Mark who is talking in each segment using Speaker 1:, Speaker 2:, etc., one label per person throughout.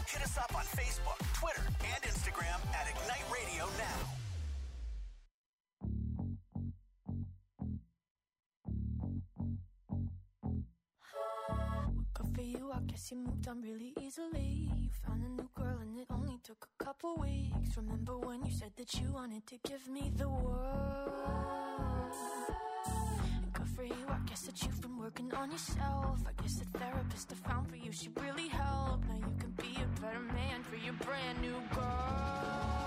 Speaker 1: Hit us up on Facebook, Twitter, and Instagram at Ignite Radio Now.
Speaker 2: Good for you, I guess you moved on really easily. You found a new girl and it only took a couple weeks. Remember when you said that you wanted to give me the world? And good for you, I guess that you've been working on yourself. I guess the therapist I found for you, she really helped. Now you can be a better man for your brand new girl.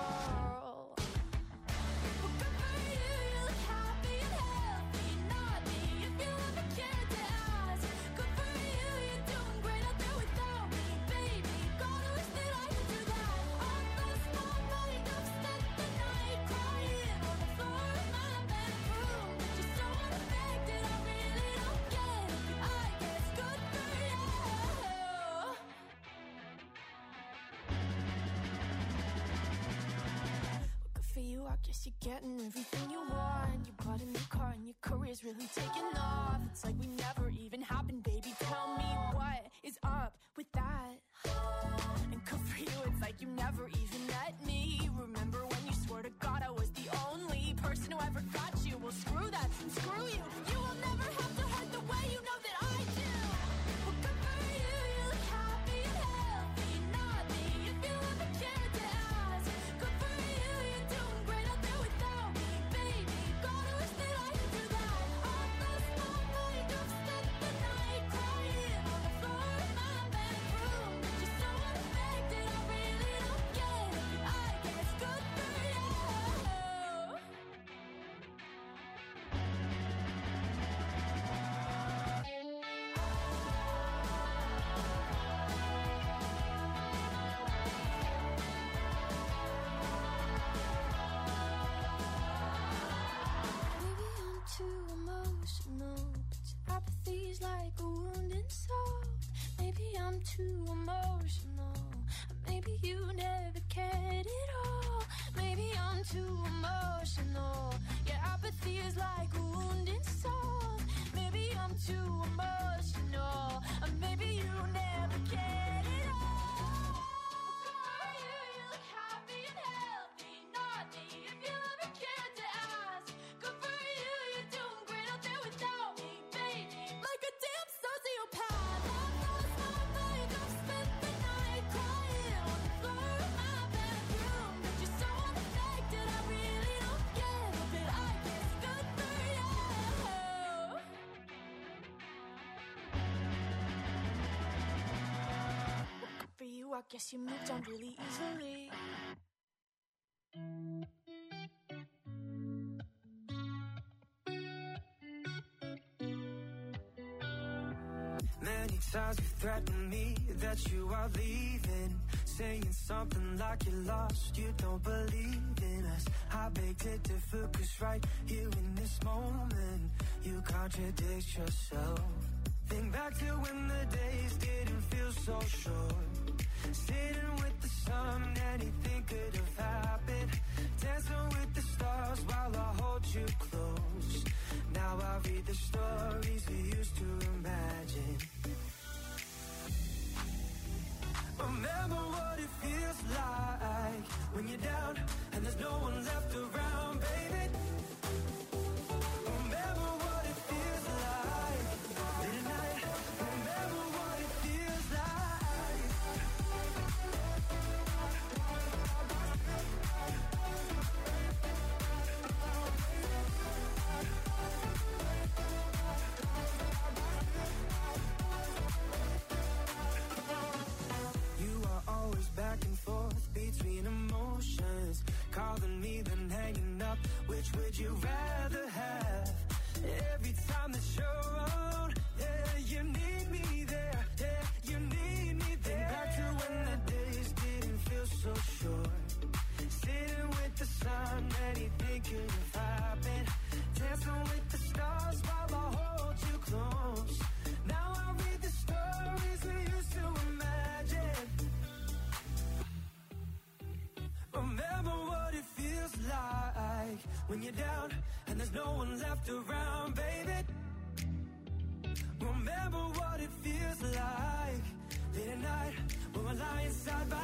Speaker 2: I guess you're getting everything you want. You bought a new car and your career's really taking off. It's like we never even happened, baby. Tell me what is up with that? And good for you, it's like you never even met me. Remember when you swore to God I was the only person who ever got you? Well, screw that and screw you. You will never have to hurt the way you know that I do. Well, good for you, you look happy and healthy. Not me, if you ever cared to ask. Good for you, you're doing great out there without me, baby. Gotta wish that I could do that. I lost my mind, I've spent the night crying on the floor of my bedroom. But you're so unaffected, I really don't get it. I guess good for you. Maybe I'm too emotional, but your apathy's like a wounded soul. Maybe I'm too emotional, or maybe you never cared at all. Maybe I'm too emotional, your apathy is like a wounded soul. Maybe I'm too emotional, or maybe you never cared at all. You look happy and healthy, not me, if you ever cared to ask. Good for you, you're doing great out there without me, baby. Like a damn sociopath. I've lost my mind, I've spent the night crying on the floor of my bedroom. But you're so unaffected, I really don't get it. But I guess good for you. Well, good for you, I guess you moved on really easily.
Speaker 3: Many times you threatened me that you are leaving, saying something like you're lost, you don't believe in us. I beg to differ, 'cause right here in this moment you contradict yourself. Think back to when the days didn't feel so short, sitting with the sun, anything could have happened, dancing with the stars while I hold you close. Now I read the stories we used to imagine. Remember what it feels like when you're down and there's no one left around, baby. Remember what it feels like late at night. Remember what it feels like. You are always back and forth between emotions, calling me then hanging up. Which would you rather have? Every time that you're around, yeah, you need me there, yeah, you need me there. Think back to when the days didn't feel so short, sitting with the sun, anything could have happened, dancing with the stars while I hold you close. Now I read the stories we used to imagine. Remember what it feels like when you're down and there's no one left around, baby. Remember what it feels like late at night when we're lying side by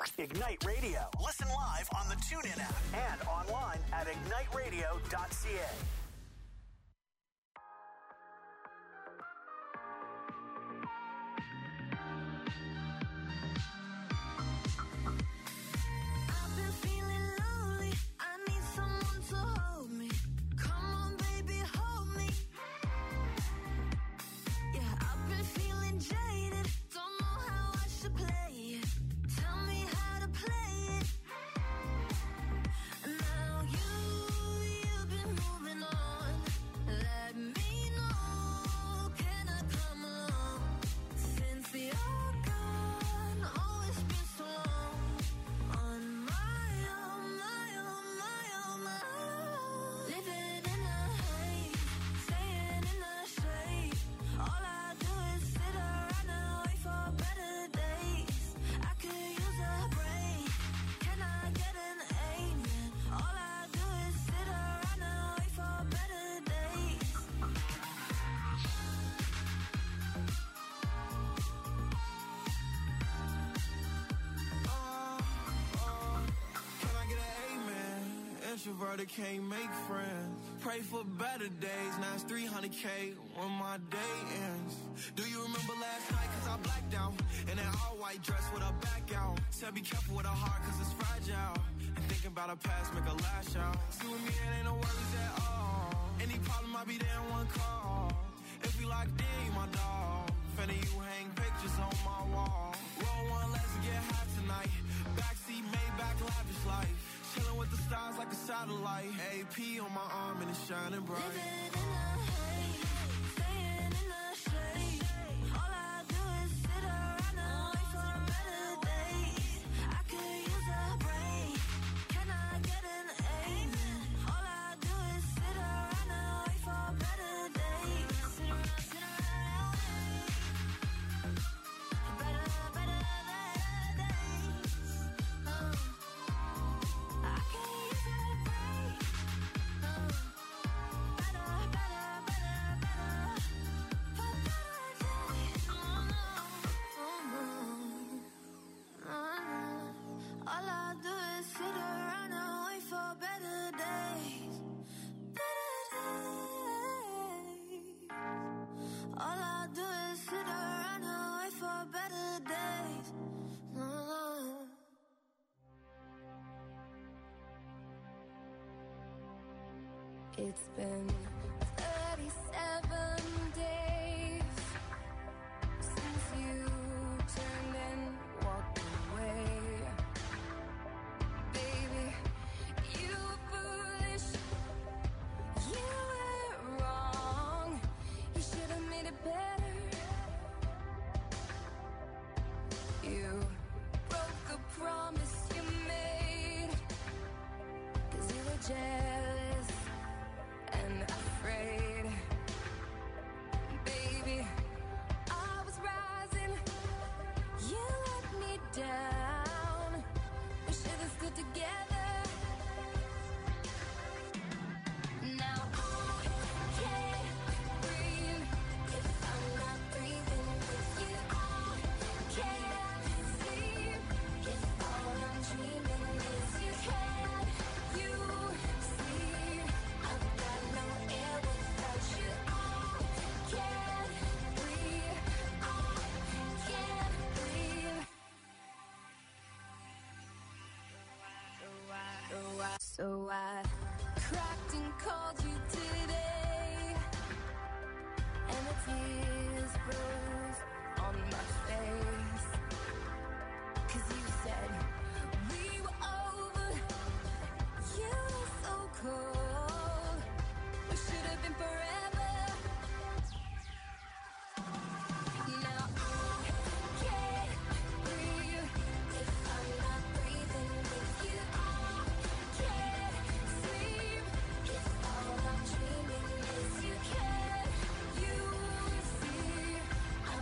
Speaker 1: Ignite Radio. Listen live on the TuneIn app and online at igniteradio.ca.
Speaker 4: I've been feeling lonely. I need someone to hold me. Come on, baby, hold me. Yeah, I've been feeling jaded. Don't know how I should play it. Tell me how to play it. Now you've been moving on. Let me know. Can I come along? Since you're gone, oh, it's been so long. On my own, my own, my own, my own. Living in the haze, staying in the shade. All I do is sit around and wait for better days. I could use a break. Can I get an amen? All I do is sit around and wait for better days.
Speaker 3: Can I get an amen? Introverted can't make friends. Pray for better days. Now it's 300K when my day ends. Do you remember last night? Cause I blacked out. In an all white dress with a back out. Said be careful with a heart cause it's fragile. And thinking about a past make a lash out. See with me it ain't no worries at all. Any problem I'll be there in one call. If we locked in, you my dog. Finna you hang pictures on my wall. Roll one, let's get high tonight. Backseat, Maybach, lavish life. Chilling with the stars like a satellite. AP on my arm and it's shining bright.
Speaker 4: Living in the haze, staying in the shade. All I do is sit around and wait for better days. I could use a break. Can I get an amen? All I do is sit around and wait for better days. Sit around, better days. I could use a break. Better for better days. All I do is sit around and wait for better days. Better days. All I do is sit around and wait for better days. It's been 37 days since you turned and walked away. Baby, you were foolish. You were wrong. You should have made it better. You broke the promise you made. 'Cause you were jealous and afraid. Baby, I was rising. You let me down. We should have stood together. Now I can't breathe if I'm not breathing with you. I can't sleep if all I'm dreaming is you. Can't you see I've got no air without you? I can't breathe. I can't breathe. So I cracked and called you today, and the tears froze on my face. 'Cause you said we were over. You were so cold. We should have been forever. Now I can't breathe if I'm not breathing with you. I can't sleep if all I'm dreaming is you. Can't you see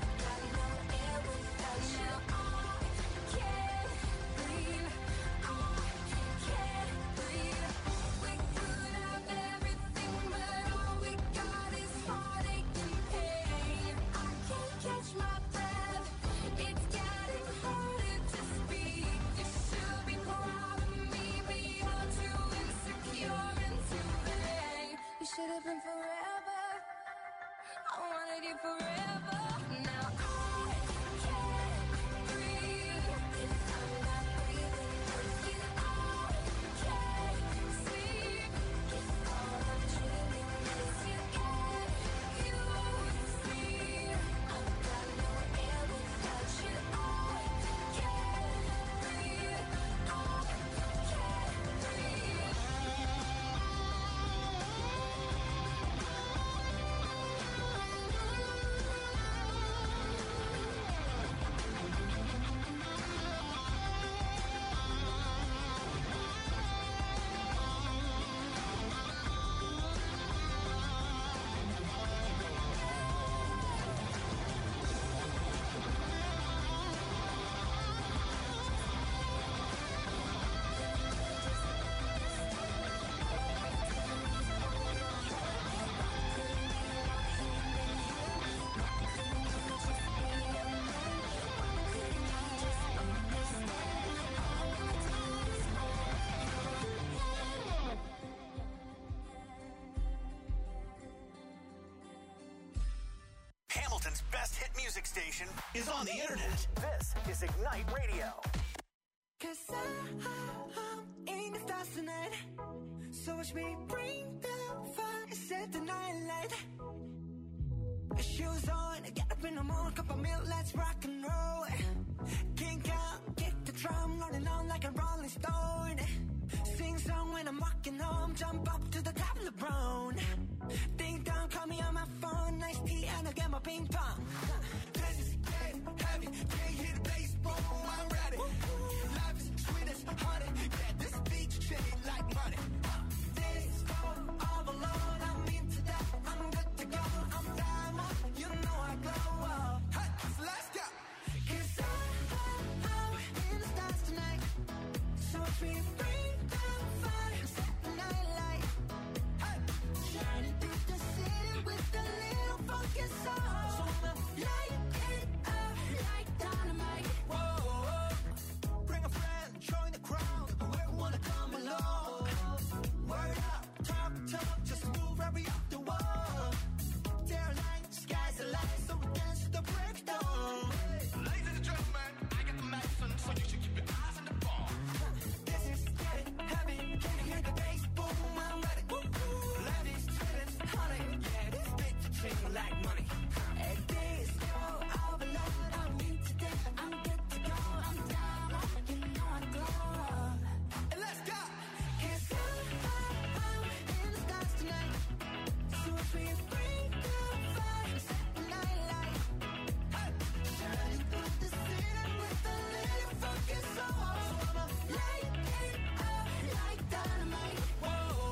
Speaker 1: music station is on the internet. This is Ignite Radio.
Speaker 3: 'Cause I'm in the stars tonight. So watch me bring the fire, set the night light. Shoes on, get up in the morning, cup of milk, let's rock and roll. Kink out, kick the drum, rolling on like a rolling stone. Sing song when I'm walking home, jump up to the top of the brown. Ding dong, call me on my phone, nice tea and I'll get my ping pong. This is getting heavy, can't hear the bass, boom, I'm ready. Life is sweet as honey, yeah, this beach shade like money. This all alone, I'm into that, I'm good to go, I'm diamond, you know I glow up. Hey, so let's go. 'Cause I'm in the stars tonight, so we bring the fire, set the night light. Hey, shining through the city with a little funky soul. So I'ma light it up like dynamite. Whoa, bring a friend, join the crowd, whoever wanna come along. Word up, talk, just move right up the wall. They're like skies are light, so we dance to the breakdown.
Speaker 5: Ladies and gentlemen, I got the medicine, so you should keep your eyes on the ball.
Speaker 3: This is getting heavy, can you hear the bass? Boom, I'm ready. Life is sweet as honey, yeah, this bitch treat me like money. And this all alone, I'm into that, I'm good to go, I'm down, you know I glow. And let's go. 'Cause I'm in the stars tonight, so if we bring the fire, set the night light. Hey, shining through the city with a little funky soul. So I'ma light it up like dynamite. Whoa,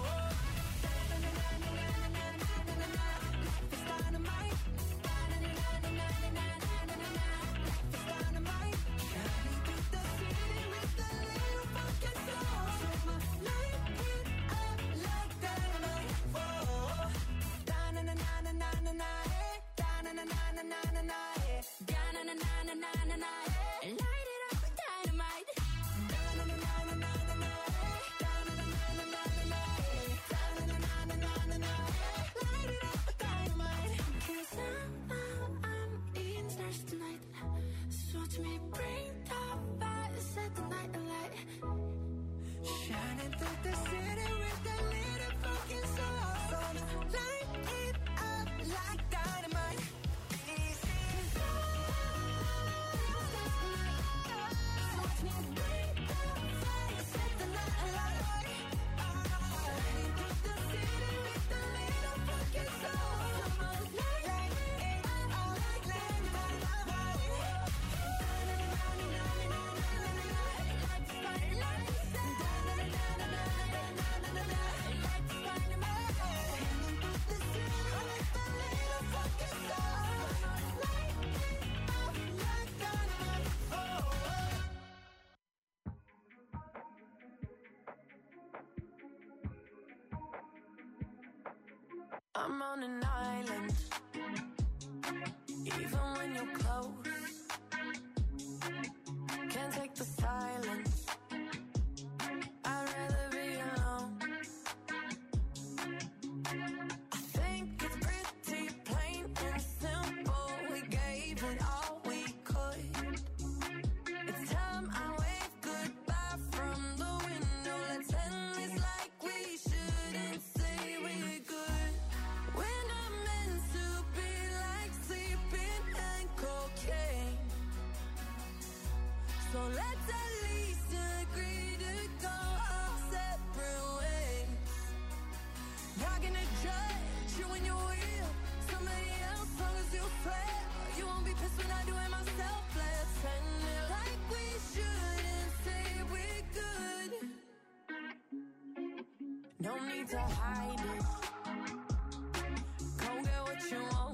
Speaker 3: life is dynamite. Life is dynamite. Shining through the city with a little funky soul. So I'ma light it up like dynamite. Whoa, light it up with dynamite. Light it up with dynamite. 'Cause I'm in the stars tonight, so watch me bring the fire, set the night alight. Shining through the city with a little fucking soul. So light it up like dynamite. So watch me bring the fire, set the night alight. Shining through the city with a little fucking soul. So light it up like dynamite. I'm on an island, even when you're close. Can't take the silence, I'd rather be alone. I think it's pretty plain and simple, we gave it all we could. It's time I wave goodbye from the window. Let's end this like we shouldn't say we're good. We're not meant to be like sleeping and cocaine. So let's at least agree to go our separate ways. Not gonna judge you when you're real. Somebody else, long as you swear. You won't be pissed when I do it myself. Let's end it like we shouldn't say we're good. No need to hide it. Go get what you want.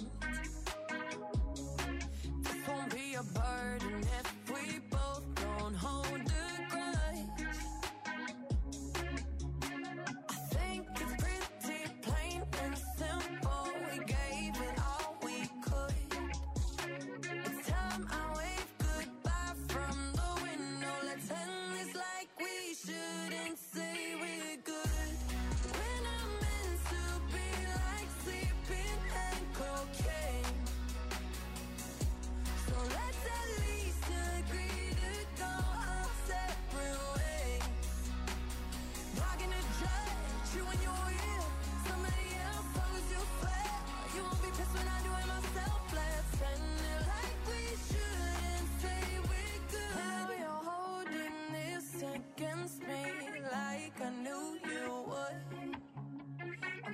Speaker 3: This won't be a burden if we both don't hold a grudge. I think it's pretty plain and simple, we gave it all we could. It's time I wave goodbye from the window. Let's end this like we shouldn't say we're good. We're not meant to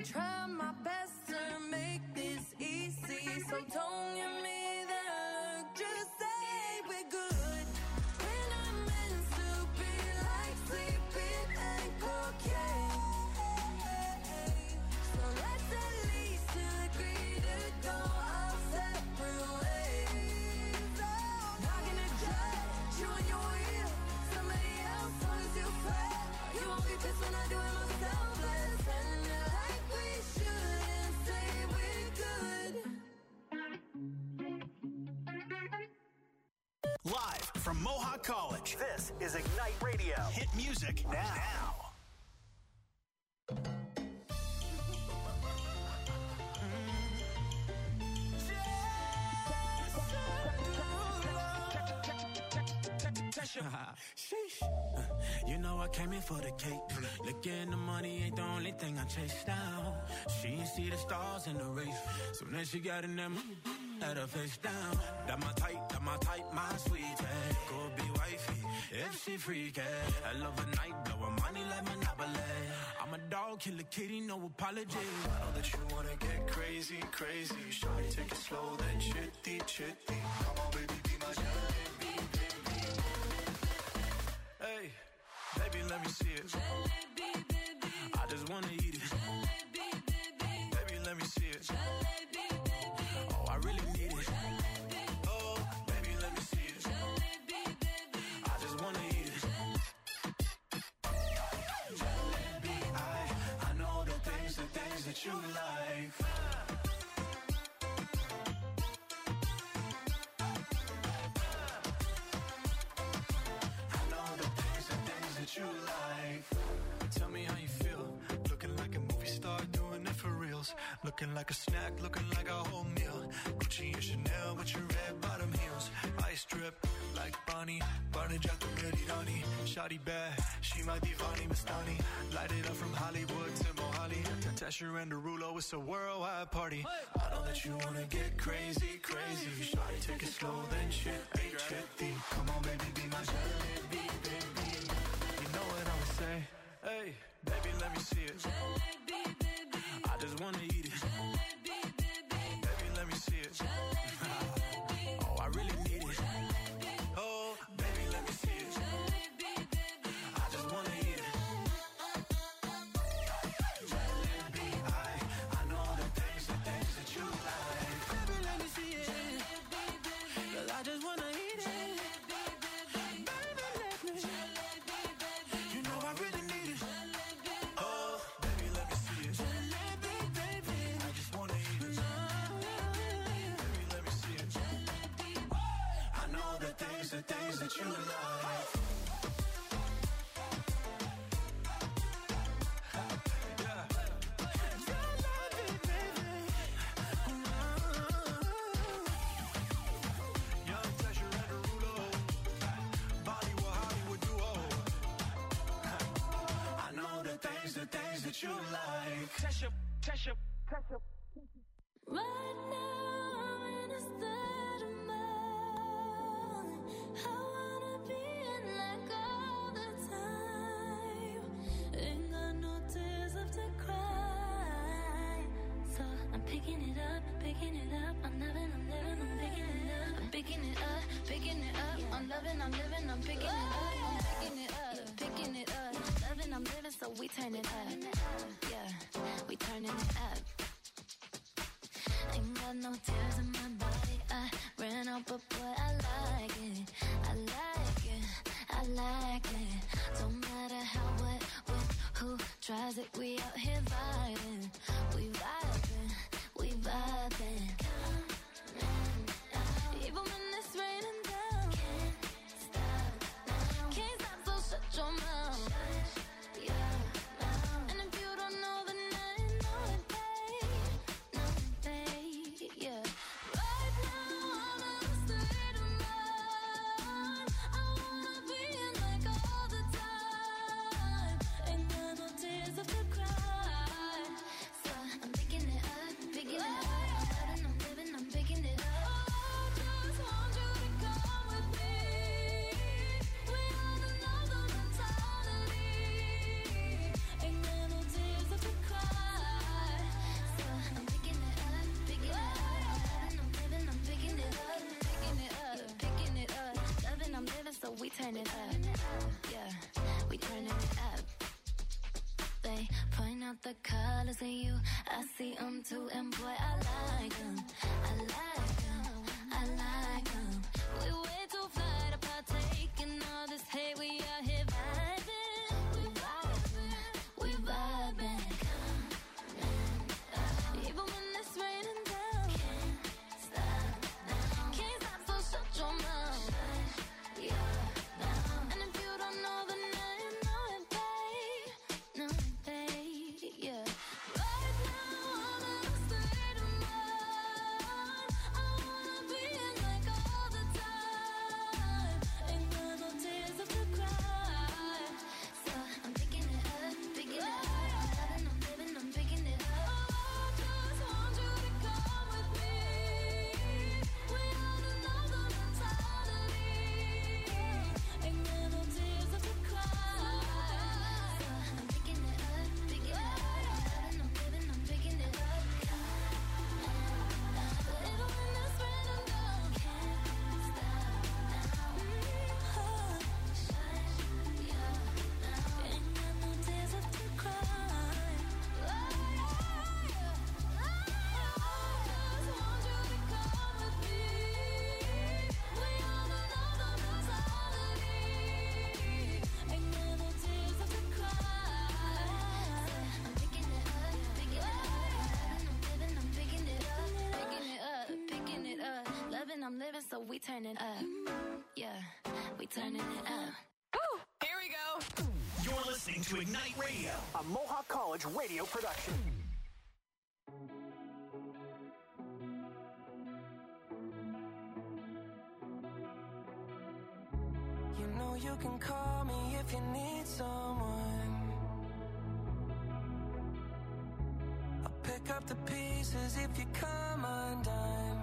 Speaker 4: I'm trying my best to make this easy, so don't give me that look, just say we're good. When I'm meant to be like sleeping and cocaine, so let's at least agree to go our separate ways. Not gonna judge you when you're real, somebody else always you fair. You won't be pissed when I do it myself. Let's end it like we should and say we're good.
Speaker 1: Live from Mohawk College, this is Ignite Radio. Hit music now.
Speaker 3: Sheesh. You know I came in for the cake. Looking the money ain't the only thing I chase down. She ain't see the stars in the race, so then she got in them, had her face down. That my type, my sweetie. Go be wifey if she freaky. I love a night, blow her money like Monopoly. I'm a dog, kill a kitty, no apology.
Speaker 6: I know that you wanna get crazy, crazy. Shawty, take it slow, then chitty, chitty. Come on, baby, be my jalebi, baby. Hey, baby, let me see it.
Speaker 4: Jalebi, baby.
Speaker 3: I just wanna eat it.
Speaker 4: Jalebi, baby.
Speaker 3: Baby, let me see it.
Speaker 4: Jalebi, baby.
Speaker 3: Oh, I really need it.
Speaker 4: Jalebi.
Speaker 3: Oh, baby, let me see it.
Speaker 4: Jalebi, baby.
Speaker 3: I just wanna eat it. Jalebi, I know the things that you like. I know the things that you like.
Speaker 6: Tell me how you feel. Looking like a movie star, doing it for reals. Looking like a snack, looking like a whole meal. Gucci and Chanel with your red bottom heels. Ice drip like Bonnie, Barney Jack the Merirani. Shawty bad, she my divani Mastani. Light it up from Hollywood to Mohali. Tesher and Derulo, it's a worldwide party. I know that you wanna get crazy, crazy. Shawty, take it slow, then chitty, chitty. Come on, baby, be my jalebi, baby. You know what I'ma say? Hey, baby, let me see it.
Speaker 4: Jalebi, baby.
Speaker 3: I just wanna eat it.
Speaker 4: Jalebi, baby.
Speaker 6: Baby, let me see it.
Speaker 4: Jalebi, baby.
Speaker 3: Oh, I really need it.
Speaker 4: Jalebi,
Speaker 3: Oh, baby, let me see it.
Speaker 4: jalebi, baby.
Speaker 3: I just wanna eat it. Jalebi, I know the things that you like. Baby, let me see it.
Speaker 4: Jalebi, baby.
Speaker 3: 'Cause I just wanna eat it.
Speaker 4: Jalebi, baby.
Speaker 3: Baby, let me.
Speaker 4: Jalebi, baby.
Speaker 3: You know I really need it.
Speaker 4: Jalebi,
Speaker 3: Oh, baby, let me see it. Jalebi, baby. I just wanna eat it. Baby, let me see it. I know the things that you like.
Speaker 6: Young Tesher and Derulo. Bollywood, Hollywood duo.
Speaker 3: I know the things that you like.
Speaker 4: Right now I'm in a state of mind. I wanna be in like all the time. Ain't got no tears left to cry. So I'm picking it up. I'm loving, I'm living, I'm picking it up. I'm picking it up. I'm loving, I'm living, I'm picking it up. I'm picking it up. Loving, I'm living, so we turn it up. Yeah, we turning it up. Ain't got no tears in my body. I ran out, but boy, I like it. Don't matter how, what, when, who tries it. We out here vibing. We vibing. Even when it's raining down. Can't stop, so shut your mouth. And if you don't know, then I know it, babe. Yeah. Right now I'm in a state of mind. I wanna be in like all the time. Ain't got no tears left to cry. So I'm turn it up. Yeah, we turning it up. They point out the colors in you. I see them too, and boy, I like them. I like them. I like them. We way too fly to partake in all this hate. We out here vibing. We vibing. We vibing. Even when it's raining down. Can't stop now. Can't stop, so shut your mouth. Shut your mouth. And if you don't know, then now you know it, babe. No, babe, yeah. Right now, I'm in a state of mind. I wanna be in like all the time. Ain't got no tears left to cry. So I'm picking it up, picking it up. I'm loving, I'm living, I'm picking it up. I just want you to come with me. We on another mentality. Ain't got no tears left to cry. So I'm picking it up, picking it up. I'm loving, I'm living, I'm picking it up. Even when it's raining down, can't stop now. Shut your mouth. Ain't got no tears left to cry. I just want you to come with me. We on another mentality. Ain't got no tears left to cry. I'm picking it up, picking it up. I'm living, I'm picking it up, picking it up, picking it up. Loving, I'm living, so we turn it up. Yeah, we turning it up.
Speaker 7: Here we go.
Speaker 1: You're listening to Ignite Radio, a Mohawk College radio production.
Speaker 3: You know you can call me if you need someone. I'll pick up the pieces if you come undone.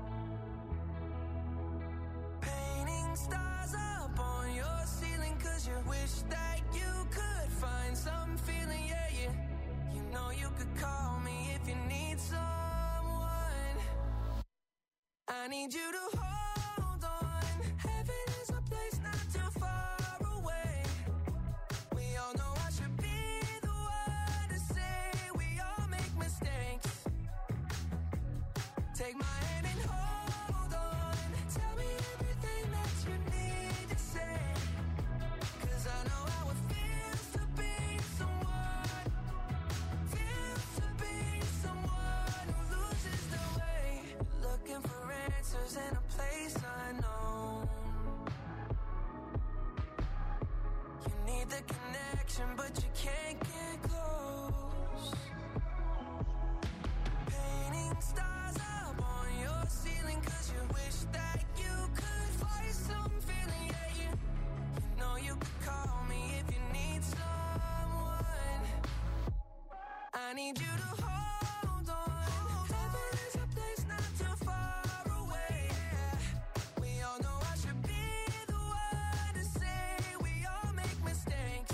Speaker 3: Painting stars up on your ceiling 'cause you wish that you could find some feeling, yeah, yeah. You know you could call me if you need someone. I need you to hold on. Heaven is a place not too far away. We all know I should be the one to say we all make mistakes. Take my hand and hold on. Tell me everything that you need to say. 'Cause I know how it feels to be someone. Feels to be someone who loses their way. Looking for answers in a place unknown. You need the connection, but you can't get close. Painting stars up on your ceiling 'cause you wish that you could find some feeling, yeah, yeah. You know you could call me if you need someone. I need you to hold on. Heaven is a place not too far away. We all know I should be the one to say we all make mistakes.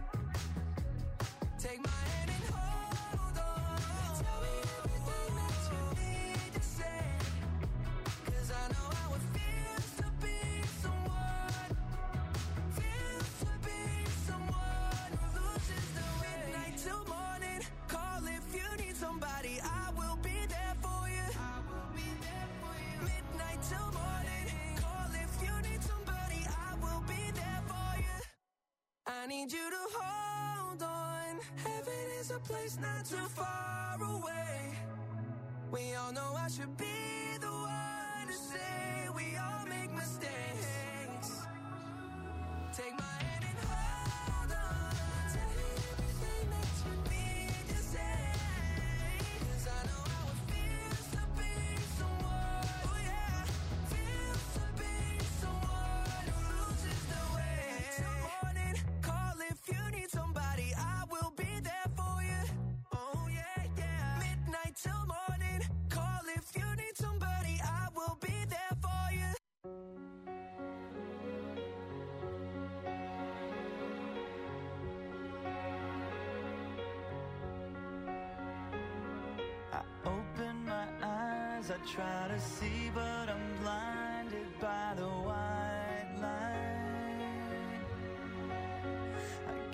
Speaker 3: Take my hand and hold on. Tell me everything that you need to say. 'Cause I know how it feels to be someone. Feels to be someone who loses the way. Midnight till morning. Call if you need somebody. I will be there for you. I will be there for you. Midnight till morning. Call if you need somebody. I will be there for you. I need you to hold on. Heaven is a place not too far away. We all know I should be the one to say we all make mistakes. Take my hand and hold on. Tell me everything that you need to say. 'Cause I know how it feels to be someone. Oh yeah, feels to be someone who loses their way. Till morning, call if you need somebody. I will be there for you. Oh yeah, yeah. Midnight till morning, call if you need somebody. I will be there for you.
Speaker 8: I open my eyes, I try to see, but I'm blinded by the white light.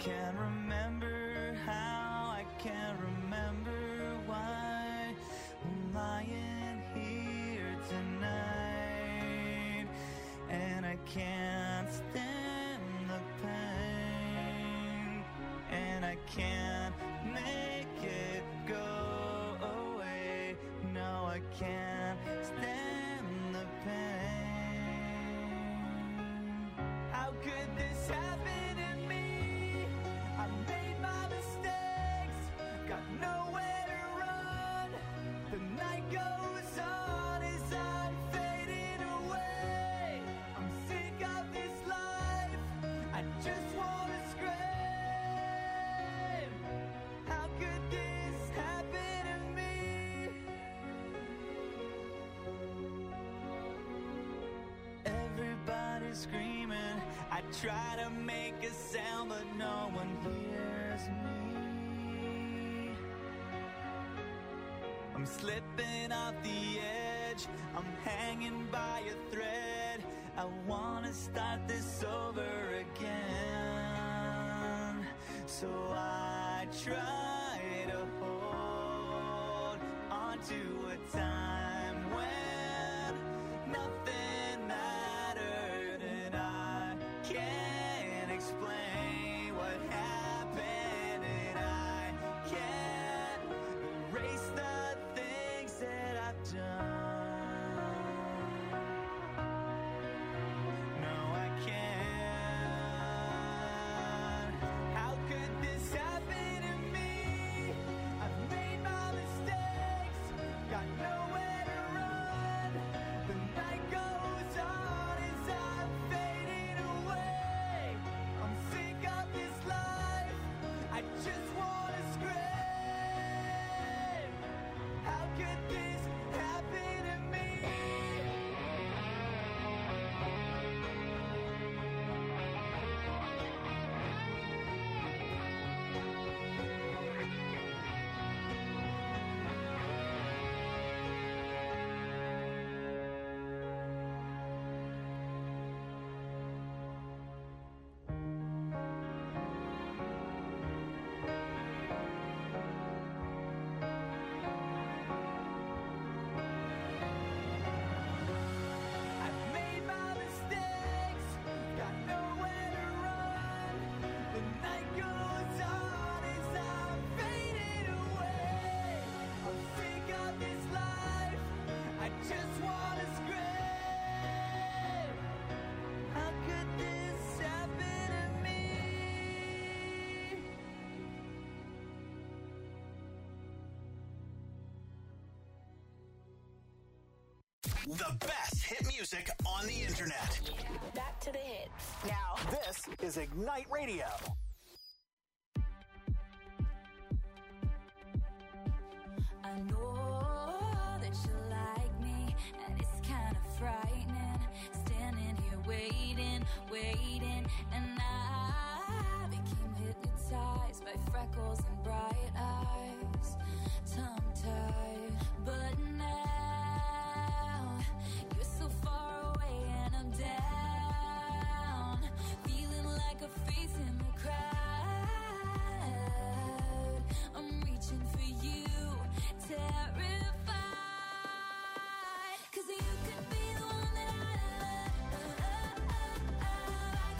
Speaker 8: can't remember how, I can't remember why I'm lying here tonight, and I can't stand the pain, and I can't make it go away. No, I can't stand the pain. How could this happen to me? I made my mistakes, got nowhere to run. The night goes on as I'm fading away. I'm sick of this life, I just wanna scream. How could this happen to me? Everybody's screaming, I try to make a sound, but no one hears me. I'm slipping off the edge, I'm hanging by a thread. I wanna start this over again. So I try to hold on to a time when nothing mattered, and I can't explain what happened, and I can't erase the things that I've done. No, I can't. How could this happen to me? I've made my mistakes, got nowhere to run. The night goes on as I'm fading away. I'm sick of this life, I just wanna scream. How could this happen to me? I've made my mistakes, got nowhere to run. The night goes on as I'm fading away. I'm sick of this life, I just wanna scream. How could this happen to me?
Speaker 1: The best hit music on the internet.
Speaker 2: Back to the hits.
Speaker 1: Now, this is Ignite Radio.
Speaker 4: I know that you like me, and it's kind of frightening. Standing here waiting, and I became hypnotized by freckles and bright eyes, tongue-tied. But now you're so far away, and I'm down, feeling like a face in the crowd. I'm reaching for you, terrified, 'cause you could be the one that I love.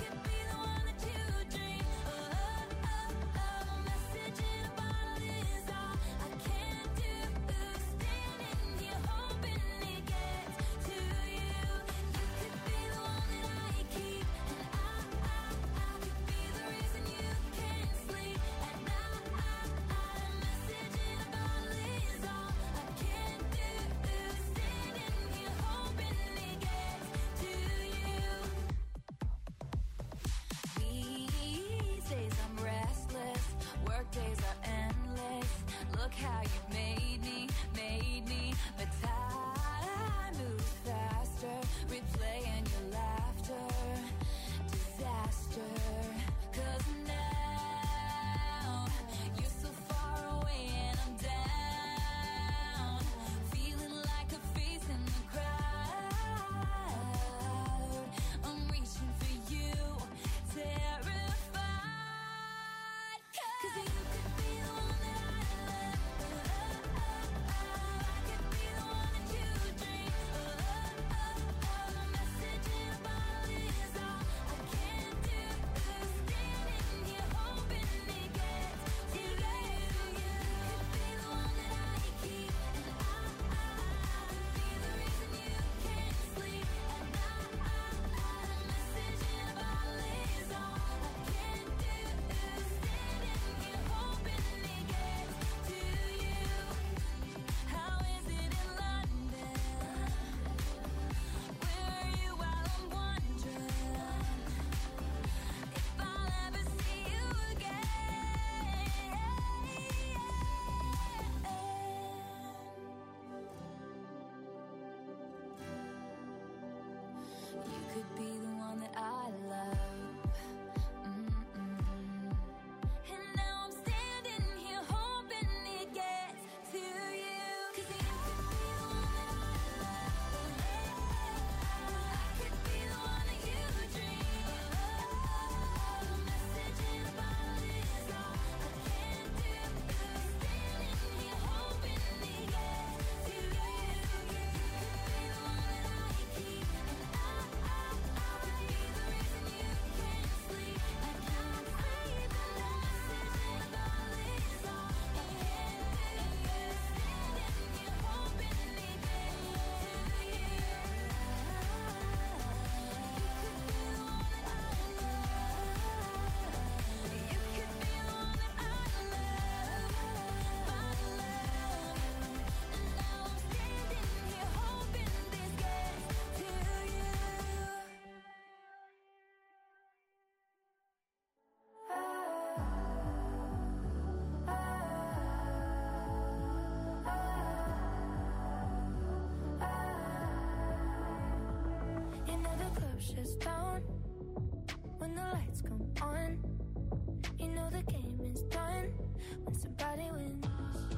Speaker 4: shuts down, when the lights come on, you know the game is done when somebody wins.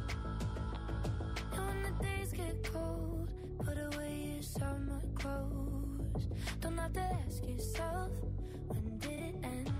Speaker 4: And when the days get cold, put away your summer clothes. Don't have to ask yourself, when did it end?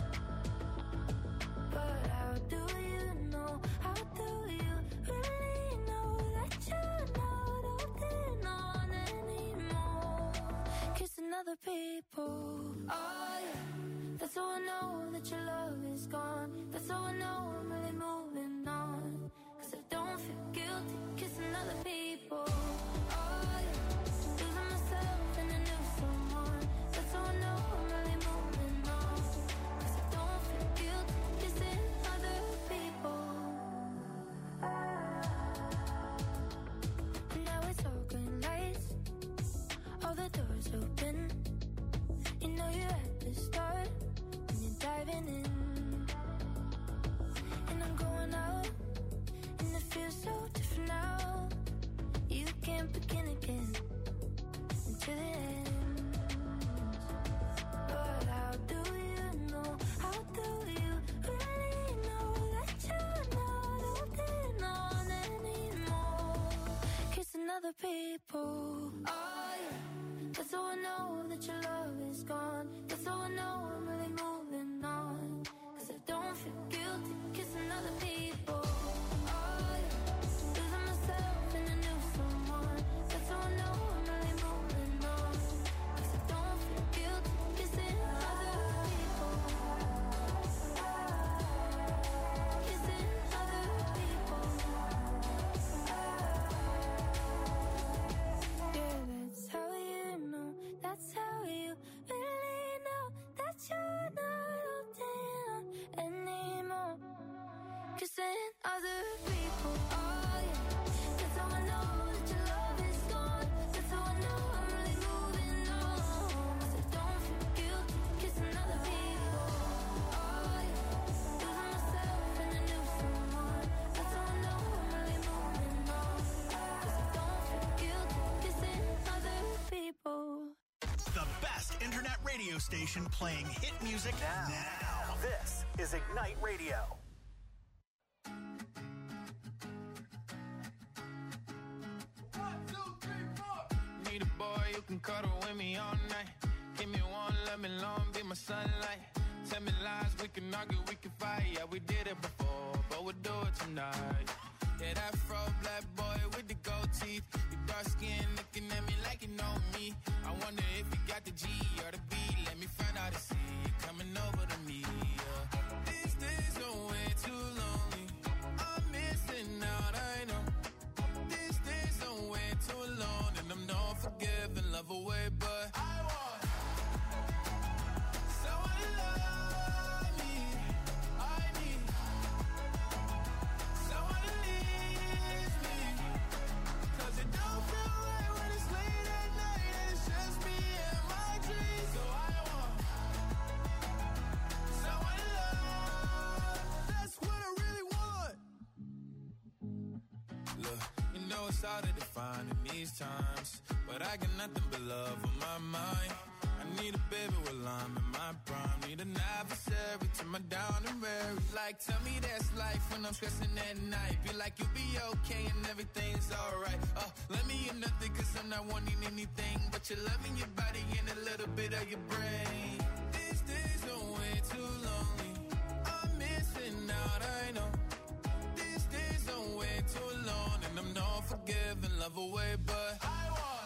Speaker 4: But how do you know, how do you really know that you're not holding on anymore? Kissing other people, oh yeah. That's how I know that your love is gone. That's how I know I'm really moving on. Cause I don't feel guilty kissing other people, oh yeah. Losing myself in a new someone. That's how I know I'm really moving on. Cause I don't feel guilty kissing other people. And now it's all green lights, all the doors open. You know you're at the start, and you're diving in. And I'm going out, and it feels so different now. You can't begin again until it ends. But how do you know, how do you really know that you're not holding on anymore? Kissing other people, oh yeah. That's how I know that your love is gone. That's how I know I'm really moving on. Cause I don't feel guilty kissing other people, oh yeah. Losing myself in a new someone. That's how I know I'm really moving on. Cause I don't feel guilty kissing other people. Kissing other people. Yeah, that's how you know. That's how you really know that you're not holding on anymore. Kissing other people, oh yeah. That's how I know that your love is gone. That's how I know I'm really moving on. Cause I don't feel guilty kissing other people, oh yeah. Losing myself in a new someone. That's how I know I'm really moving on. Cause I don't feel guilty kissing other people.
Speaker 1: The best internet radio station playing hit music now. This is Ignite Radio.
Speaker 9: Need a boy you can cuddle with me all night. Give me one, let me long, be my sunlight. Tell me lies, we can argue, we can fight. Yeah, we did it before, but we'll do it tonight. Yeah, that fro black boy with the gold teeth. Your dark skin looking at me like you know me. I wonder if you got the G or the B. Let me find out and see you coming over to me. Yeah. These days are way too lonely. I'm missing out, I know. These days are way too alone, and I'm not forgiving, love away, but I want someone to love me. I need someone to leave me. Cause it don't feel right when it's late at night and it's just me and my dreams. So I want someone to love. That's what I really want. Look, you know it's hard to define in these times, but I got nothing but love on my mind. I need a baby while I'm in my prime. Need an adversary to my down and weary. Like, tell me that's life when I'm stressing at night. Be like, you'll be okay and everything's alright. Let me in nothing cause I'm not wanting anything but your love and your body and a little bit of your brain. These days are way too lonely. I'm missing out, I know. These days are way too alone, and I'm not forgiving, love away, but I want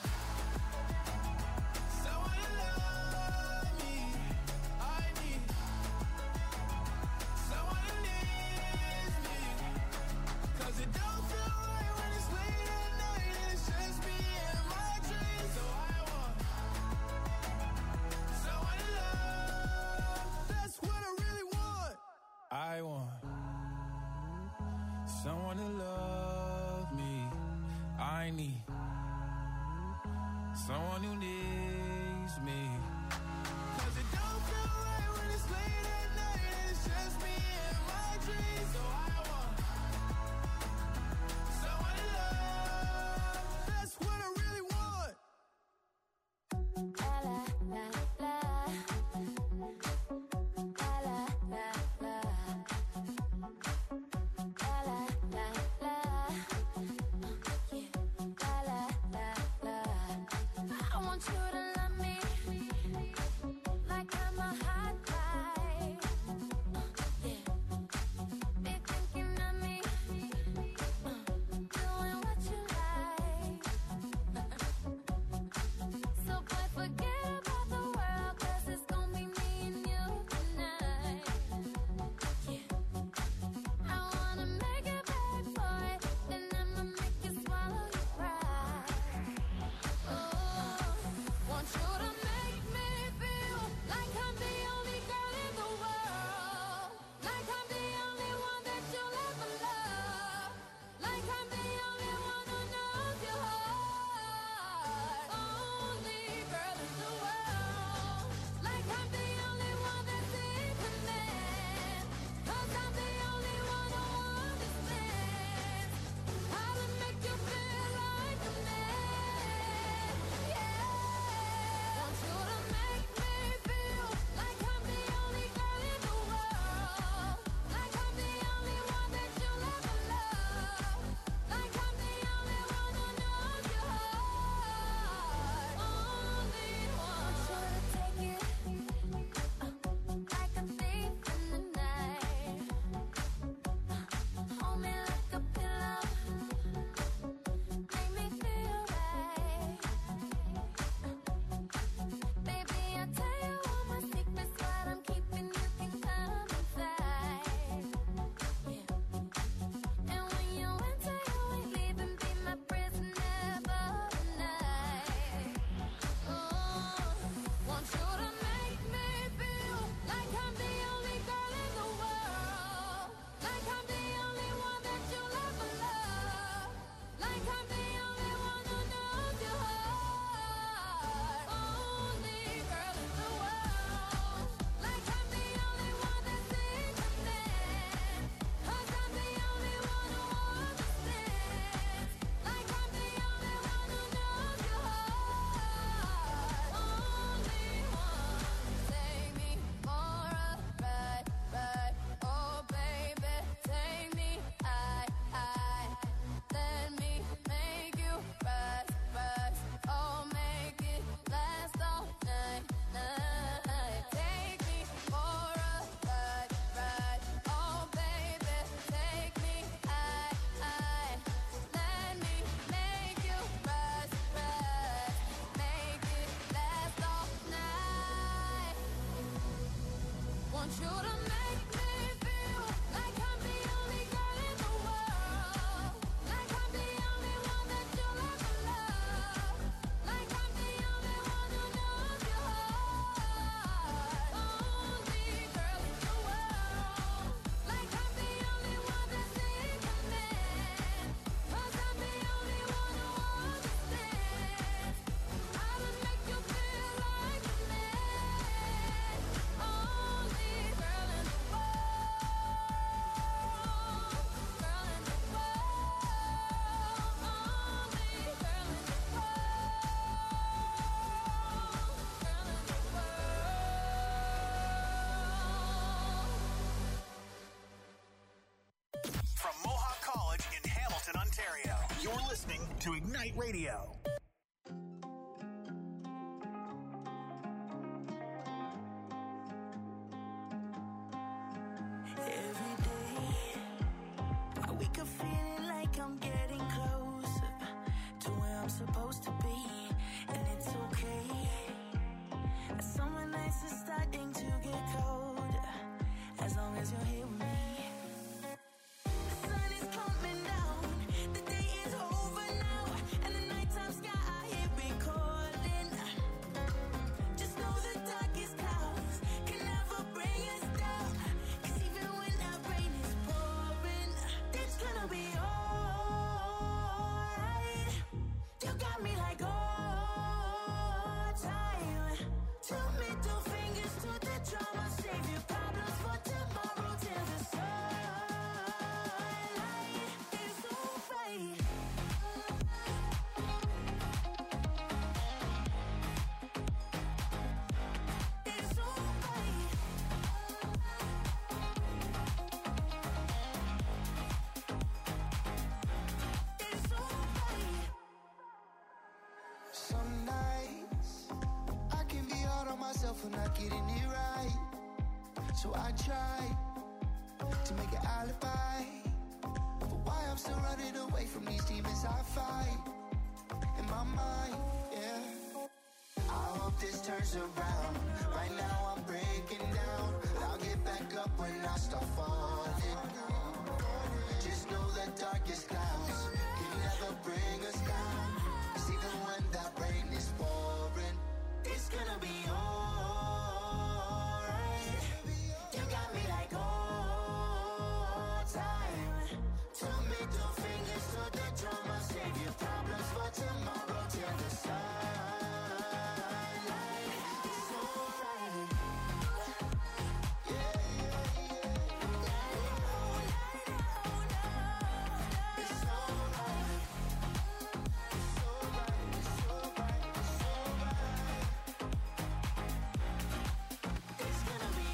Speaker 9: someone to love me. I need someone to leave me. Cause it don't feel right when it's late at night and it's just me and my dreams. So I want someone to love. That's what I really want. I want someone to love me. I need someone who needs me. Cause it don't feel right when it's late at night and it's just me and my dreams. So I want someone to love. That's what I really want.
Speaker 4: La la la want you to make me feel like I'm the only girl in the world, like I'm the only one that you'll ever love, like I'm the only one who knows your heart. Only girl in the world, like I'm the only one that's in command, 'cause I'm the only one who understands how to make you feel like a man. Only girl in the world, girl in the world, only girl in the world, girl in the world.
Speaker 1: From Mohawk College in Hamilton, Ontario, you're listening to Ignite Radio.
Speaker 3: Every day, I wake up feeling like I'm getting closer to where I'm supposed to be, and it's okay. Summer nights are starting to get colder, as long as you're here with me. The sun is coming down, the day is over now, and the nighttime sky I hear it calling. Just know the darkest clouds can never bring us down, 'cause even when that rain is pouring, it's gonna be alright. You got me like all time. Two middle fingers to the drama, save your problems for tomorrow till the sunlight is alright. It's alright. It's alright.
Speaker 10: Some nights I can be hard on myself for not getting it right. So I try to make an alibi for why I'm still running away from these demons I fight in my mind, yeah. I hope this turns around. Right now I'm breaking down. I'll get back up when I start falling. Just know the darkest clouds can never bring us down, 'cause even when that rain is pouring, it's gonna be alright. You got me like all time. Two middle fingers to the drama, save your problems for tomorrow till the sunlight. It's alright. Yeah, yeah, yeah. It's alright. It's alright. It's alright. It's alright. It's gonna be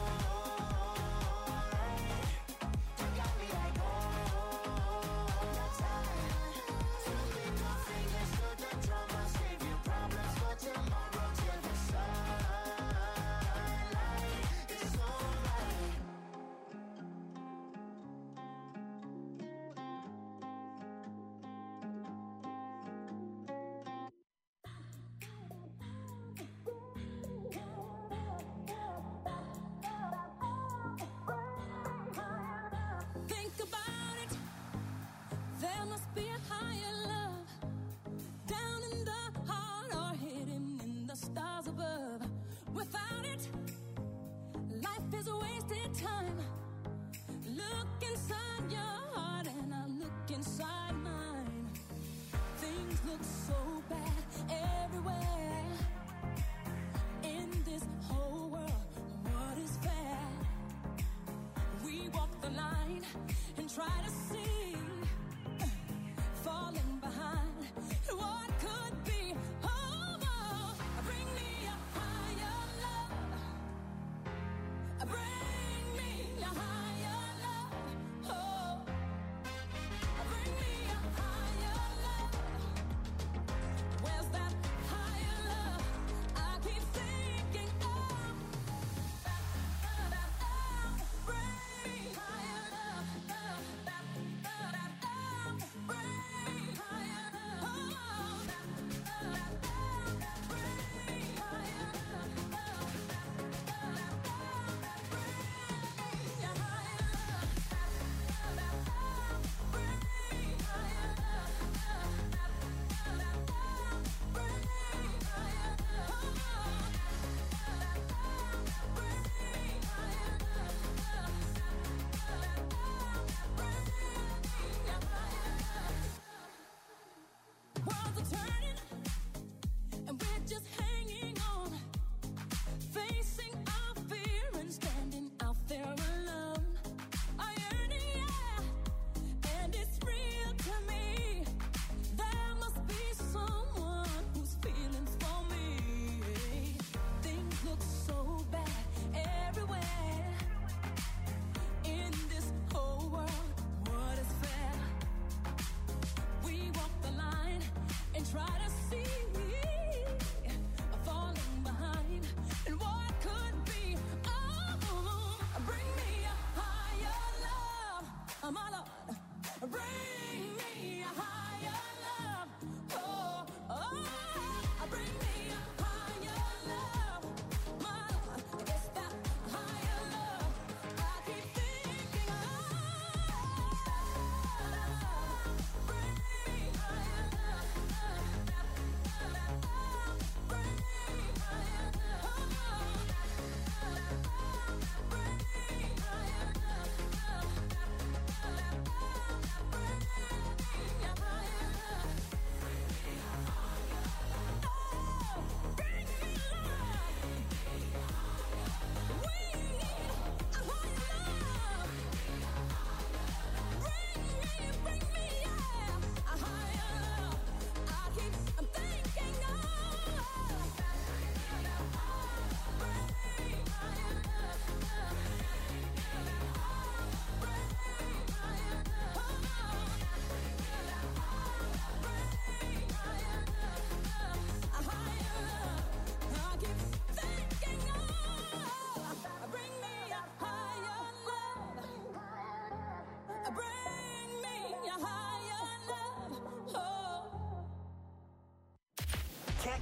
Speaker 10: alright. You got me like all the time. Two middle fingers to the drama, save your problems for tomorrow till the sunlight. It's alright.
Speaker 4: Think about it. There must be a higher love down in the heart or hidden in the stars above. Without it, life is a wasted time. Look inside your heart and I look inside mine. Things look so bad everywhere. In this whole world, what is fair? We walk the line and try to see, falling behind what could be. Oh, oh, bring me a higher love. Bring me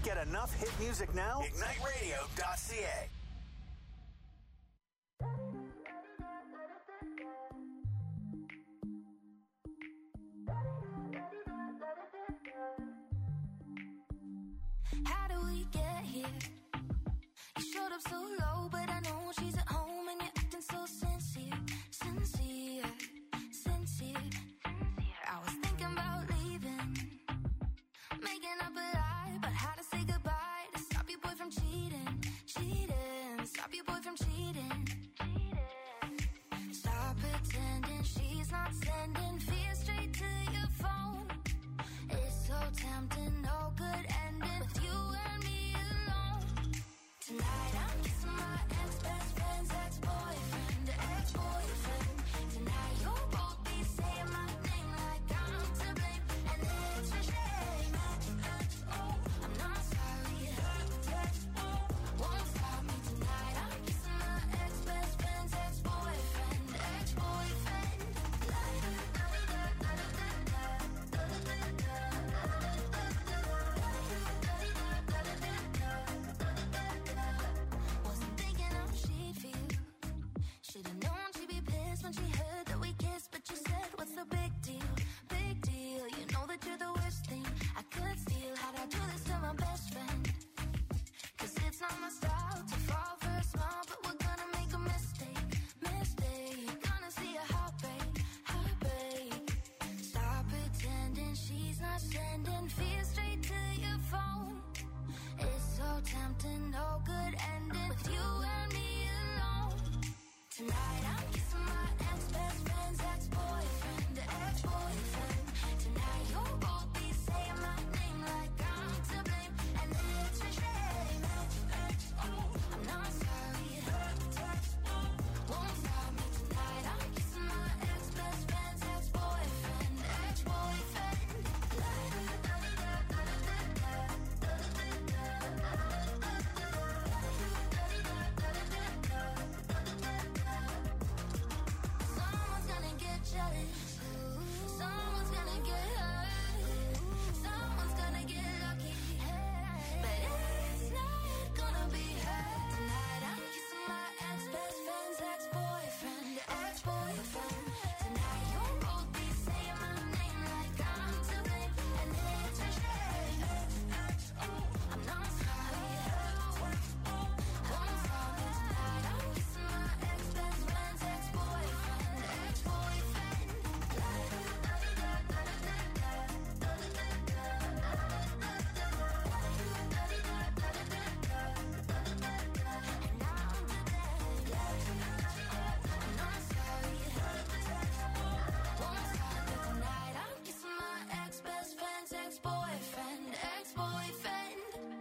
Speaker 1: Get enough hit music now? IgniteRadio.ca.
Speaker 4: How do we get here? You showed up so low, but I know she's at home and you're acting so sincere. I was thinking about leaving, making up a lie about how to say goodbye to stop your boy from cheating. Stop your boy from cheating. Stop pretending she's not sending fear straight to your phone. It's so tempting, no good ending with you and me alone. Tonight I'm kissing my ex-best friend's ex-boyfriend, ex-boyfriend. Tonight you'll both be saying my name like I'm to blame, and it's a shame. I'm not sorry, won't stop me tonight. I'm kissing my ex-best friend's ex-boyfriend, ex-boyfriend. Wasn't thinking how she'd feel. Should've known she'd be pissed when she heard that we kissed, but you said, what's the big deal? Big deal. You know that you're the worst thing I could steal. How'd I do this to my best friend? 'Cause it's not my style to fall for a smile, but we're gonna make a mistake. Gonna see a heartbreak. Stop pretending she's not sending fear straight to your phone. It's so tempting, no good ending with you and me alone. Tonight I'm kissing my ex-best friend's ex-boyfriend, ex-boyfriend. Tonight you'll both be saying my name like I'm to blame, and it's a shame. I'm not sorry, won't stop me tonight. I'm kissing my ex-best friend's ex-boyfriend, ex-boyfriend. Someone's gonna get jealous. Someone's gonna get hurt. Someone's gonna get lucky. But it's not gonna be her. Tonight I'm kissing my ex-best friend's ex-boyfriend, ex-boyfriend. Tonight you'll both be saying my name like I'm to blame, and it's a shame. I'm not sorry, won't stop me tonight. I'm kissing my ex-best friend's ex-boyfriend, ex-boyfriend. I'm not sorry, won't stop me tonight. I'm kissing my ex-best friend's ex-boyfriend, ex-boyfriend.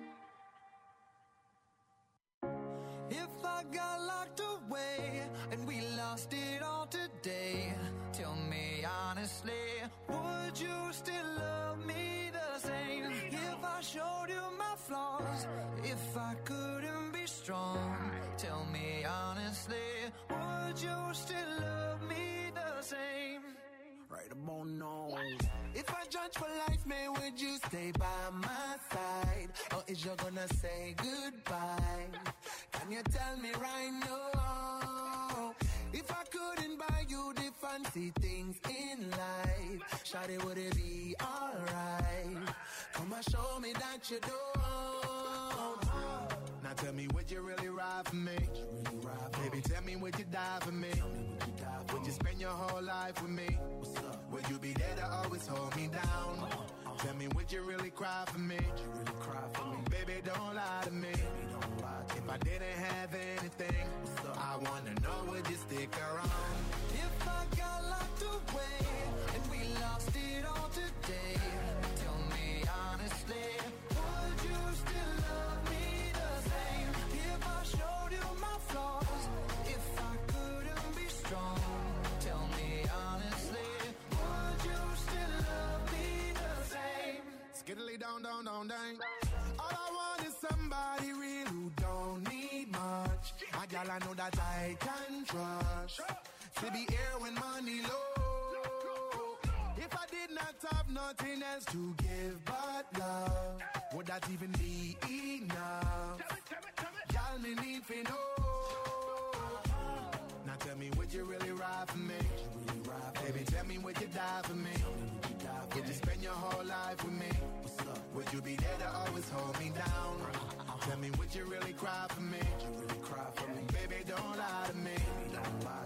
Speaker 3: If I got locked away and we lost it all today, tell me honestly, would you still love me the same? If I showed you my flaws, if I couldn't be strong, tell me honestly, would you still love me the same? Right about now. If I judge for life, man, would you stay by my side? Or is you gonna say goodbye? Can you tell me right now? If I couldn't buy you the fancy things in life, shawty, would it be alright? Come and show me that you don't.
Speaker 11: Now tell me, would you really ride for me? Baby, tell me, would you die for me? Would you spend your whole life with me? Would you be there to always hold me down? Tell me, would you really cry for me? Baby, don't lie to me. If I didn't have anything, I wanna know, would you stick around?
Speaker 3: If I got locked away and we lost it all today, tell me honestly, would you still love me the same? If I showed you my flaws, if I couldn't be strong, tell me honestly, would you still love me the same?
Speaker 11: Skiddly down, down, down, down. All I want is somebody real who don't need much. A gal I know that I can trust. To be here when money low. If I didn't not have nothing else to give but love, would that even be enough? Y'all me need to know. Now tell me, would you really ride for me? Baby, tell me, would you die for me? Would you spend your whole life with me? Would you be there to always hold me down? Tell me, would you really cry for me? Baby, don't lie to me.